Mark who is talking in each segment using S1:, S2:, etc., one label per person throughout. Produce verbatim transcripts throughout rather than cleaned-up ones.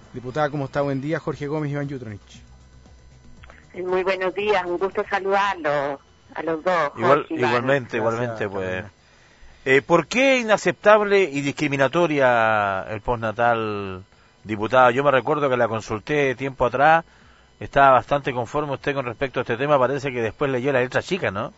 S1: Diputada, ¿cómo está? Buen día. Jorge Gómez, Iván Yutronich.
S2: Muy buenos días, un gusto saludarlos a los dos.
S3: Igual,
S2: Jorge,
S3: igualmente,
S1: Iván.
S3: igualmente,
S1: Gracias,
S3: pues. Eh, ¿Por qué inaceptable y discriminatoria el postnatal, diputada? Yo me recuerdo que la consulté tiempo atrás, estaba bastante conforme usted con respecto a este tema, parece que después leyó la letra chica, ¿no?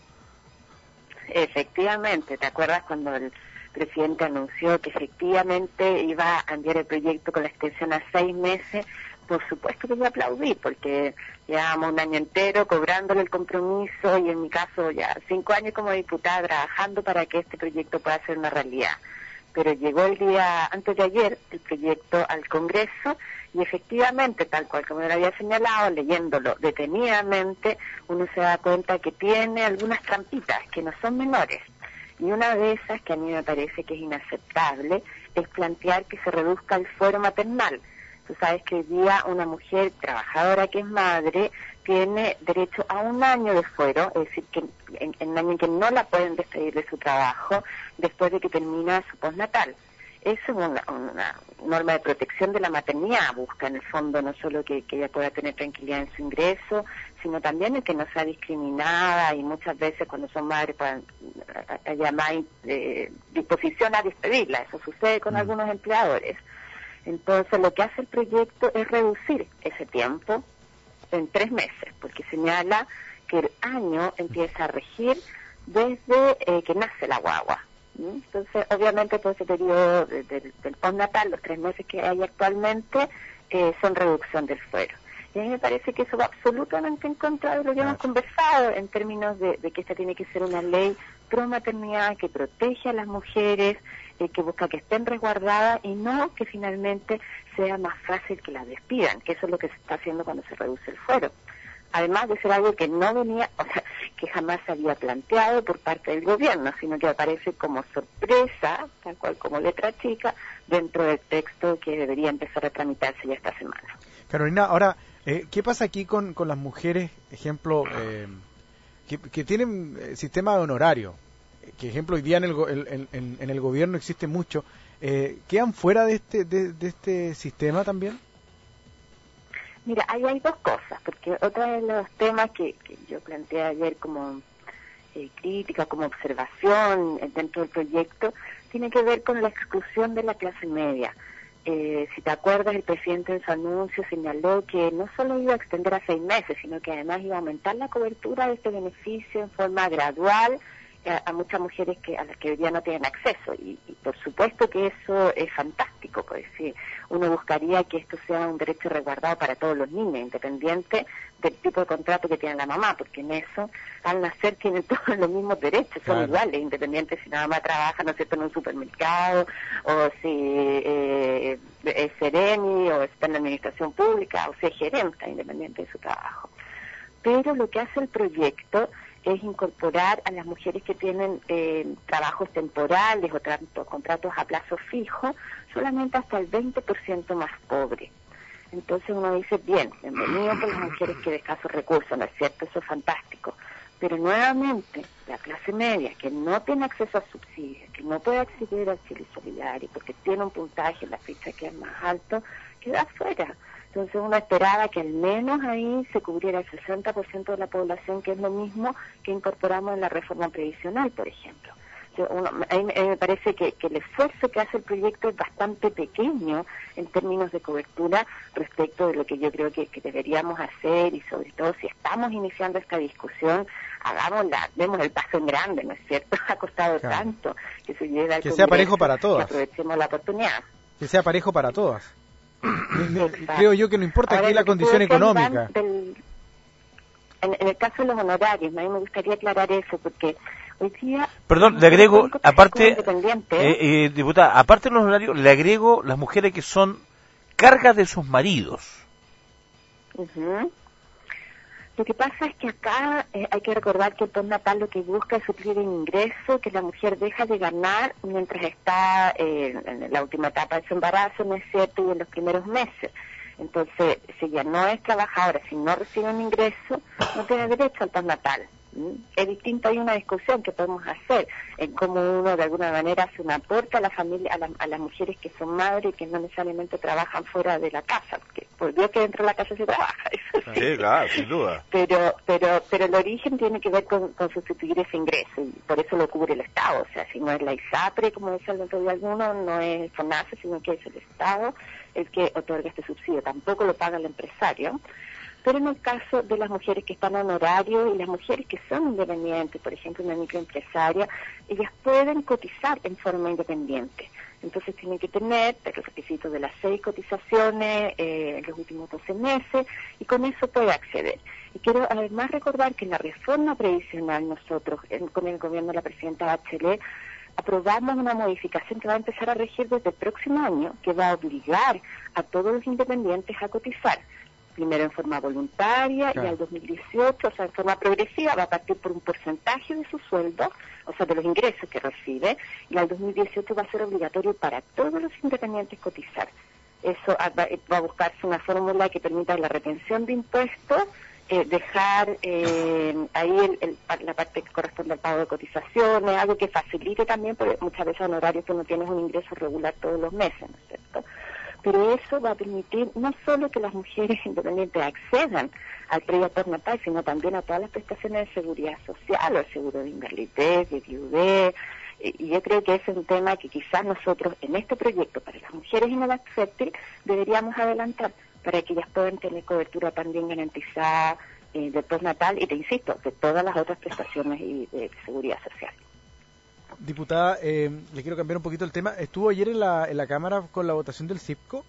S2: Efectivamente, ¿te acuerdas cuando el presidente anunció que efectivamente iba a enviar el proyecto con la extensión a seis meses? Por supuesto que yo aplaudí, porque llevábamos un año entero cobrándole el compromiso y en mi caso ya cinco años como diputada trabajando para que este proyecto pueda ser una realidad. Pero llegó el día antes de ayer el proyecto al Congreso y efectivamente, tal cual como lo había señalado, leyéndolo detenidamente, uno se da cuenta que tiene algunas trampitas que no son menores. Y una de esas, que a mí me parece que es inaceptable, es plantear que se reduzca el fuero maternal. Tú sabes que hoy día una mujer trabajadora que es madre tiene derecho a un año de fuero, es decir, que en, en un año en que no la pueden despedir de su trabajo después de que termina su postnatal. Eso es una, una norma de protección de la maternidad, busca en el fondo no solo que, que ella pueda tener tranquilidad en su ingreso, sino también el que no sea discriminada y muchas veces cuando son madres puedan llamar eh, disposición a despedirla. Eso sucede con mm. algunos empleadores. Entonces lo que hace el proyecto es reducir ese tiempo en tres meses, porque señala que el año empieza a regir desde eh, que nace la guagua. ¿sí? Entonces, obviamente, todo ese periodo de, de, del postnatal, los tres meses que hay actualmente, eh, son reducción del fuero. Y a mí me parece que eso va absolutamente en contra de lo que claro. hemos conversado en términos de, de que esta tiene que ser una ley pro maternidad que protege a las mujeres, eh, que busca que estén resguardadas y no que finalmente sea más fácil que las despidan, que eso es lo que se está haciendo cuando se reduce el fuero. Además de ser algo que no venía, o sea, que jamás se había planteado por parte del gobierno, sino que aparece como sorpresa, tal cual como letra chica, dentro del texto que debería empezar a tramitarse ya esta semana.
S1: Carolina, ahora, eh, ¿qué pasa aquí con, con las mujeres, ejemplo, eh, que, que tienen eh, sistema de honorario? Que ejemplo hoy día en el, en, en, en el gobierno existe mucho, eh, ¿quedan fuera de este de, de este sistema también?
S2: Mira, ahí hay dos cosas, porque otro de los temas que, que yo planteé ayer como eh, crítica, como observación dentro del proyecto, tiene que ver con la exclusión de la clase media. Eh, si te acuerdas, el presidente en su anuncio señaló que no solo iba a extender a seis meses, sino que además iba a aumentar la cobertura de este beneficio en forma gradual a, a muchas mujeres que a las que hoy día no tienen acceso. Y, y por supuesto que eso es fantástico, pues sí, uno buscaría que esto sea un derecho resguardado para todos los niños, independiente del tipo de contrato que tiene la mamá, porque en eso, al nacer, tienen todos los mismos derechos, son claro. iguales, independiente si la mamá trabaja, no sé, en un supermercado, o si eh, es seremi, o está en la administración pública, o si es gerente, independiente de su trabajo. Pero lo que hace el proyecto es incorporar a las mujeres que tienen eh, trabajos temporales o tra contratos a plazo fijo solamente hasta el veinte por ciento más pobre. Entonces uno dice, bien, bienvenido por las mujeres que de escasos recursos, ¿no es cierto? Eso es fantástico. Pero nuevamente, la clase media, que no tiene acceso a subsidios, que no puede acceder al Chile Solidario, porque tiene un puntaje en la ficha que es más alto, queda fuera. Entonces uno esperaba que al menos ahí se cubriera el sesenta por ciento de la población, que es lo mismo que incorporamos en la reforma previsional, por ejemplo. Uno, a mí me parece que, que el esfuerzo que hace el proyecto es bastante pequeño en términos de cobertura respecto de lo que yo creo que, que deberíamos hacer, y sobre todo si estamos iniciando esta discusión, hagámosla, demos el paso en grande, ¿no es cierto? Ha costado claro. tanto que se llegue al
S1: que sea parejo para todas,
S2: que aprovechemos la oportunidad.
S1: Que sea parejo para todas. Creo yo que no importa Ahora, aquí la condición económica.
S2: Del, en, en el caso de los honorarios, a mí me gustaría aclarar eso, porque hoy día...
S3: Perdón, le agrego, aparte, eh, eh, diputada, aparte de los honorarios, le agrego las mujeres que son cargas de sus maridos.
S2: Uh-huh. Lo que pasa es que acá eh, hay que recordar que el postnatal lo que busca es suplir el ingreso que la mujer deja de ganar mientras está eh, en la última etapa de su embarazo, ¿no es cierto?, y en los primeros meses. Entonces, si ella no es trabajadora, si no recibe un ingreso, no tiene derecho al postnatal. Es distinto, hay una discusión que podemos hacer en cómo uno de alguna manera hace un aporte a la familia, a, la, a las mujeres que son madres y que no necesariamente trabajan fuera de la casa, porque por Dios que dentro de la casa se trabaja, eso sí.
S3: Sí, claro, sin duda.
S2: Pero, pero, pero el origen tiene que ver con, con sustituir ese ingreso, y por eso lo cubre el Estado. O sea, si no es la ISAPRE, como decía el otro día alguno, no es el FONASA, sino que es el Estado el que otorga este subsidio. Tampoco lo paga el empresario. Pero en el caso de las mujeres que están en horario y las mujeres que son independientes, por ejemplo, una microempresaria, ellas pueden cotizar en forma independiente. Entonces tienen que tener el requisito de las seis cotizaciones eh, en los últimos doce meses, y con eso puede acceder. Y quiero además recordar que en la reforma previsional nosotros, en, con el gobierno de la presidenta Bachelet, aprobamos una modificación que va a empezar a regir desde el próximo año, que va a obligar a todos los independientes a cotizar. Primero en forma voluntaria, claro. Y al dos mil dieciocho, o sea, en forma progresiva, va a partir por un porcentaje de su sueldo, o sea, de los ingresos que recibe, y al dos mil dieciocho va a ser obligatorio para todos los independientes cotizar. Eso va, va a buscarse una fórmula que permita la retención de impuestos, eh, dejar eh, ahí el, el, la parte que corresponde al pago de cotizaciones, algo que facilite también, porque muchas veces en horarios que no tienes un ingreso regular todos los meses, ¿no es cierto? Pero eso va a permitir no solo que las mujeres independientes accedan al crédito postnatal, sino también a todas las prestaciones de seguridad social, o el seguro de invalidez, de viudez, y yo creo que ese es un tema que quizás nosotros en este proyecto para las mujeres en edad fértil deberíamos adelantar, para que ellas puedan tener cobertura también garantizada eh, de postnatal y, te insisto, de todas las otras prestaciones y de seguridad social.
S1: Diputada, eh, le quiero cambiar un poquito el tema. ¿Estuvo ayer en la, en la Cámara con la votación del CIPCO?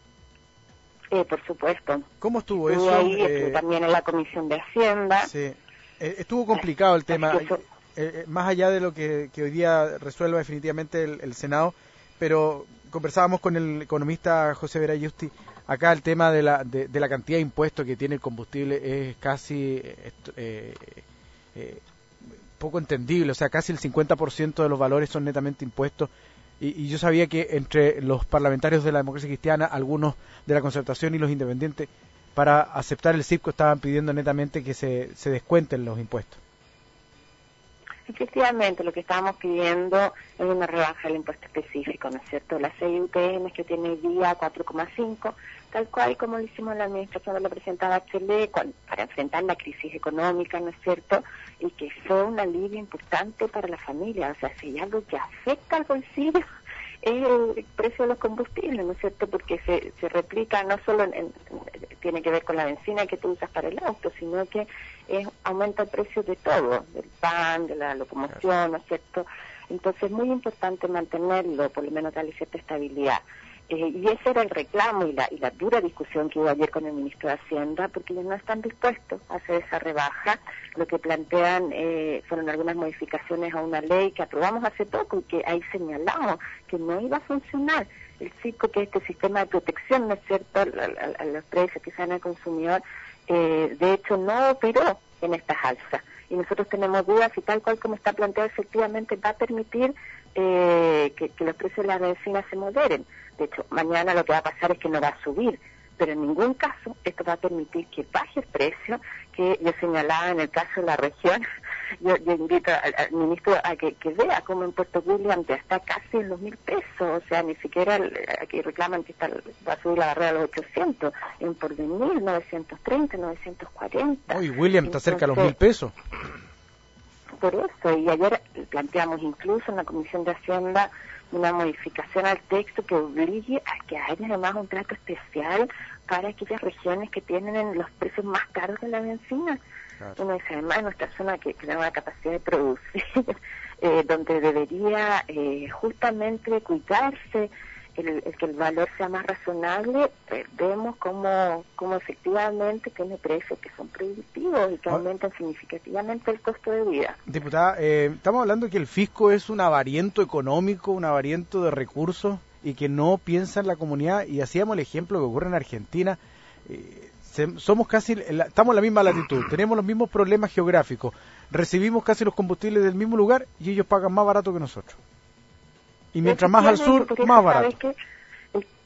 S2: Eh, por supuesto.
S1: ¿Cómo estuvo
S2: estuvo
S1: eso?
S2: Ahí,
S1: eh,
S2: estuve también en la Comisión de Hacienda.
S1: Sí. Eh, estuvo complicado el tema, eh, eh, más allá de lo que, que hoy día resuelva definitivamente el, el Senado, pero conversábamos con el economista José Vera Yusti. Acá el tema de la, de, de la cantidad de impuestos que tiene el combustible es casi... Eh, eh, poco entendible, o sea, casi el cincuenta por ciento de los valores son netamente impuestos, y, y yo sabía que entre los parlamentarios de la democracia cristiana, algunos de la concertación y los independientes, para aceptar el CIPCO estaban pidiendo netamente que se, se descuenten los impuestos.
S2: Efectivamente, lo que estábamos pidiendo es una rebaja del impuesto específico, ¿no es cierto? Las seis U T M que tiene hoy día cuatro coma cinco, tal cual como lo hicimos en la administración de la presidenta Bachelet, para enfrentar la crisis económica, ¿no es cierto? Y que fue un alivio importante para la familia. O sea, si hay algo que afecta al bolsillo, es el precio de los combustibles, ¿no es cierto? Porque se, se replica no solo en, en, tiene que ver con la benzina que tú usas para el auto, sino que es, aumenta el precio de todo, del pan, de la locomoción, ¿no es cierto? Entonces es muy importante mantenerlo, por lo menos darle cierta estabilidad. Eh, y ese era el reclamo y la, y la dura discusión que hubo ayer con el ministro de Hacienda, porque ellos no están dispuestos a hacer esa rebaja. Lo que plantean eh, fueron algunas modificaciones a una ley que aprobamos hace poco y que ahí señalamos que no iba a funcionar. El CIPCO, que es este sistema de protección, ¿no es cierto?, a, a, a los precios que se dan al consumidor, eh, de hecho no operó en estas alzas. Y nosotros tenemos dudas si tal cual como está planteado efectivamente va a permitir eh, que, que los precios de la benzina se moderen. De hecho, mañana lo que va a pasar es que no va a subir, pero en ningún caso esto va a permitir que baje el precio, que yo señalaba en el caso de la región. Yo, yo invito al, al ministro a que, que vea cómo en Puerto William ya está casi en los mil pesos, o sea, ni siquiera el, aquí reclaman que está, va a subir la barrera a los ochocientos, en Porvenir novecientos treinta, novecientos cuarenta.
S1: Uy, William está cerca de los mil pesos.
S2: Por eso, y ayer planteamos incluso en la Comisión de Hacienda una modificación al texto que obligue a que haya además un trato especial para aquellas regiones que tienen los precios más caros de la benzina. Claro. Uno dice, además, en nuestra zona que tiene una capacidad de producir, eh, donde debería eh, justamente cuidarse el, el que el valor sea más razonable, eh, vemos cómo, cómo efectivamente tiene precios que son productivos y que ah. aumentan significativamente el costo de vida.
S1: Diputada, eh, estamos hablando de que el fisco es un avariento económico, un avariento de recursos y que no piensa en la comunidad, y hacíamos el ejemplo que ocurre en Argentina. Eh, se, somos casi, la, estamos en la misma latitud, tenemos los mismos problemas geográficos, recibimos casi los combustibles del mismo lugar y ellos pagan más barato que nosotros. Y mientras más al sur, más barato.
S2: Que el,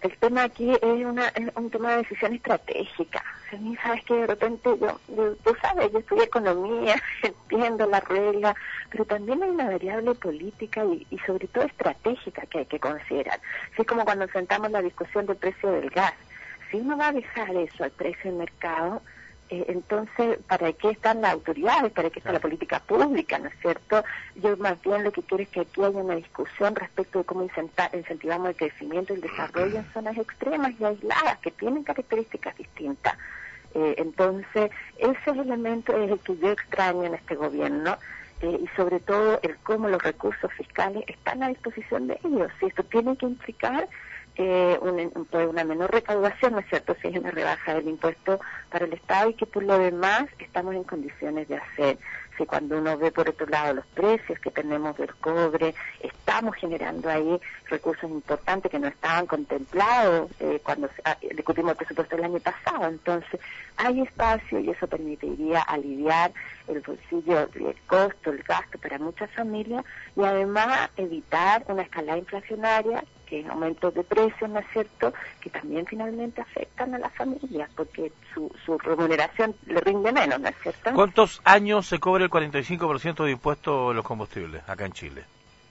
S2: el tema aquí es, una, es un tema de decisión estratégica. A mí, sabes que de repente yo, yo, tú sabes, yo estudié economía, entiendo la regla, pero también hay una variable política y, y sobre todo estratégica que hay que considerar. Así es como cuando enfrentamos la discusión del precio del gas. Si uno va a dejar eso al precio del mercado, eh, entonces, ¿para qué están las autoridades? ¿Para qué está la política pública? ¿No es cierto? Yo más bien lo que quiero es que aquí haya una discusión respecto de cómo incentivamos el crecimiento y el desarrollo en zonas extremas y aisladas que tienen características distintas. Eh, entonces, ese elemento es el que yo extraño en este gobierno. Eh, y sobre todo el cómo los recursos fiscales están a disposición de ellos. Si esto tiene que implicar eh, una, una menor recaudación, ¿no es cierto?, si es una rebaja del impuesto para el Estado y que por lo demás estamos en condiciones de hacer. Si cuando uno ve por otro lado los precios que tenemos del cobre, estamos generando ahí recursos importantes que no estaban contemplados eh, cuando ah, discutimos el presupuesto del año pasado. Entonces, hay espacio y eso permitiría aliviar el bolsillo, el costo, el gasto para muchas familias y además evitar una escalada inflacionaria, que aumentos de precios, ¿no es cierto?, que también finalmente afectan a las familias porque su, su remuneración le rinde menos, ¿no es cierto?
S3: ¿Cuántos años se cobra el cuarenta y cinco por ciento de impuesto en los combustibles acá en Chile?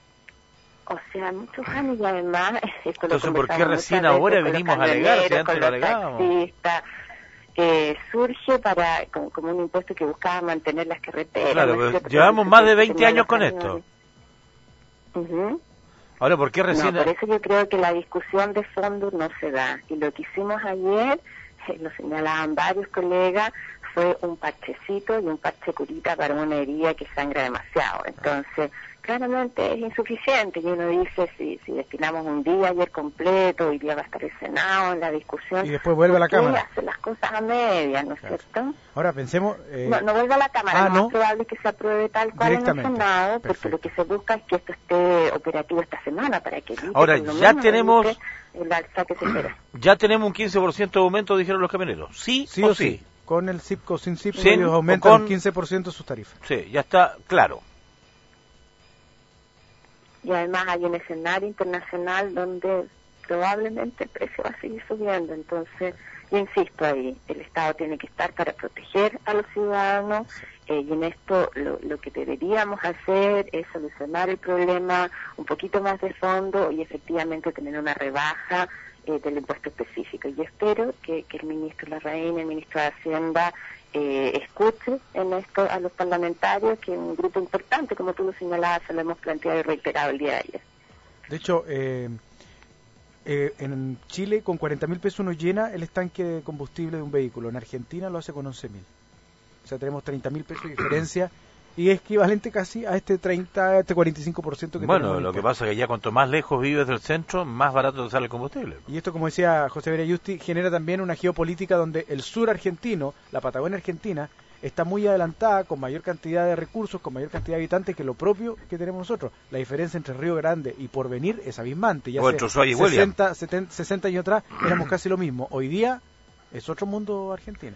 S2: O sea, muchos años y además... Esto
S3: Entonces, ¿por qué recién ahora venimos a alegar si antes lo alegábamos?
S2: Eh, surge para como, como un impuesto que buscaba mantener las carreteras.
S3: Claro, ¿no? Pero llevamos más de veinte años con esto.
S2: Uh-huh.
S3: Ahora, ¿por qué recién...?
S2: No, por eso yo creo que la discusión de fondo no se da. Y lo que hicimos ayer, eh, lo señalaban varios colegas, fue un parchecito y un parche curita para una herida que sangra demasiado. Entonces, claramente es insuficiente. Y uno dice, si, si destinamos un día ayer completo, hoy día va a estar el Senado en la discusión.
S1: Y después vuelve a la Cámara.
S2: Hacer las cosas a medias, ¿no es
S1: claro.
S2: cierto?
S1: Ahora pensemos... Eh...
S2: No, no vuelve a la Cámara,
S1: ah,
S2: no
S1: no
S2: es probable que se apruebe tal cual en el Senado, porque
S1: perfecto.
S2: lo que se busca es que esto esté operativo esta semana para que...
S3: Ahora, ya tenemos...
S2: el alza que se espera.
S3: Ya tenemos un quince por ciento de aumento, dijeron los camioneros. ¿Sí,
S1: sí
S3: o,
S1: o
S3: sí?
S1: sí? Con el C I P C O, sin C I P C O,
S3: sí,
S1: ellos aumentan
S3: con...
S1: el quince por ciento sus tarifas.
S3: Sí, ya está claro.
S2: Y además hay un escenario internacional donde probablemente el precio va a seguir subiendo. Entonces, yo insisto ahí, el Estado tiene que estar para proteger a los ciudadanos eh, y en esto lo, lo que deberíamos hacer es solucionar el problema un poquito más de fondo y efectivamente tener una rebaja eh, del impuesto específico. Y espero que, que el ministro Larraín, el ministro de Hacienda, Eh, escuche en esto a los parlamentarios, que un grupo importante, como tú lo señalabas, se lo hemos planteado y reiterado el día de ayer.
S1: De hecho, eh, eh, en Chile con cuarenta mil pesos uno llena el estanque de combustible de un vehículo. En Argentina lo hace con once mil. O sea, tenemos treinta mil pesos de diferencia y es equivalente casi a este treinta, este cuarenta y cinco por ciento que
S3: bueno,
S1: tenemos.
S3: Bueno, lo que pasa es que ya cuanto más lejos vives del centro, más barato te sale el combustible.
S1: Y esto, como decía José María Yusti, genera también una geopolítica donde el sur argentino, la Patagonia argentina, está muy adelantada, con mayor cantidad de recursos, con mayor cantidad de habitantes que lo propio que tenemos nosotros. La diferencia entre Río Grande y Porvenir es abismante. Ya hace sesenta, setenta, sesenta años atrás éramos casi lo mismo. Hoy día es otro mundo Argentina.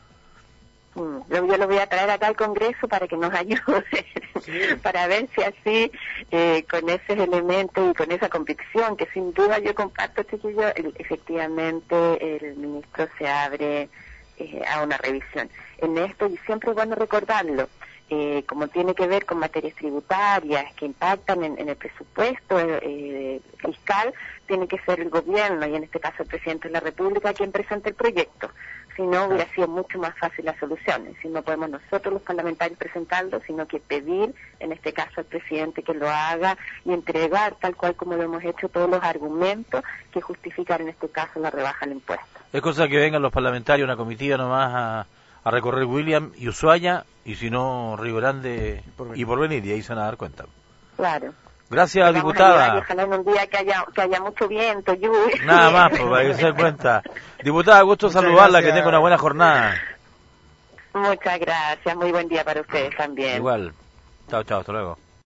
S2: Yo, yo lo voy a traer acá al Congreso para que nos ayude, sí. para ver si así, eh, con esos elementos y con esa convicción, que sin duda yo comparto, chiquillo, el, efectivamente el ministro se abre eh, a una revisión. En esto, y siempre es bueno recordarlo, eh, como tiene que ver con materias tributarias que impactan en, en el presupuesto eh, fiscal, tiene que ser el gobierno, y en este caso el presidente de la República, quien presente el proyecto. Si no, hubiera sido mucho más fácil la solución. Si no podemos nosotros los parlamentarios presentarlo, sino que pedir, en este caso al presidente, que lo haga y entregar, tal cual como lo hemos hecho, todos los argumentos que justifican en este caso la rebaja del impuesto.
S3: Es cosa que vengan los parlamentarios, una comitiva nomás a, a recorrer William y Ushuaia, y si no Río Grande y Porvenir, y ahí se van a dar cuenta.
S2: Claro.
S3: Gracias,
S2: Vamos
S3: diputada.
S2: A ojalá en un día que haya, que haya mucho viento, lluvia.
S3: Nada más, pues, para que se den cuenta. Diputada, gusto Muchas saludarla, gracias. Que tenga una buena jornada.
S2: Muchas gracias, muy buen día para ustedes también.
S3: Igual. Chao, chao, hasta luego.